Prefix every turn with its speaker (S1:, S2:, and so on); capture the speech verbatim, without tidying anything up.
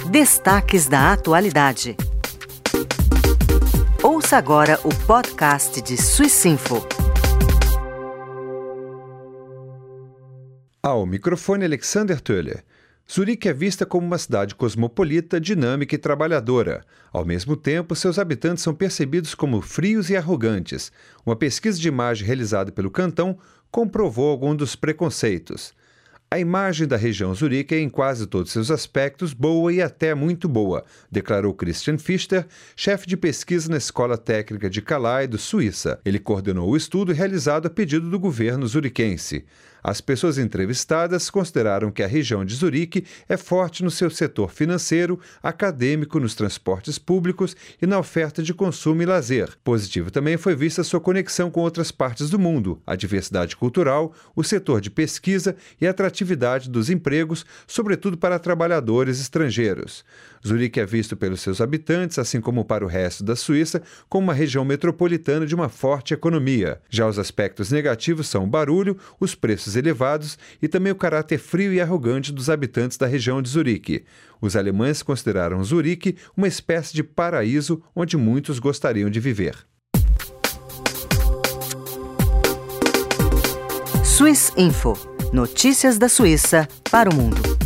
S1: Destaques da atualidade. Ouça agora o podcast de Suissinfo.
S2: Ao microfone Alexander Töller. Zurique é vista como uma cidade cosmopolita, dinâmica e trabalhadora. Ao mesmo tempo, seus habitantes são percebidos como frios e arrogantes. Uma pesquisa de imagem realizada pelo Cantão comprovou algum dos preconceitos. A imagem da região Zurique é, em quase todos seus aspectos, boa e até muito boa, declarou Christian Fichter, chefe de pesquisa na Escola Técnica de Calais, Suíça. Ele coordenou o estudo realizado a pedido do governo zuriquense. As pessoas entrevistadas consideraram que a região de Zurique é forte no seu setor financeiro, acadêmico, nos transportes públicos e na oferta de consumo e lazer. Positivo também foi vista sua conexão com outras partes do mundo, a diversidade cultural, o setor de pesquisa e a atratividade dos empregos, sobretudo para trabalhadores estrangeiros. Zurique é visto pelos seus habitantes, assim como para o resto da Suíça, como uma região metropolitana de uma forte economia. Já os aspectos negativos são o barulho, os preços elevados e também o caráter frio e arrogante dos habitantes da região de Zurique. Os alemães consideraram Zurique uma espécie de paraíso onde muitos gostariam de viver.
S1: Suissinfo. Notícias da Suíça para o mundo.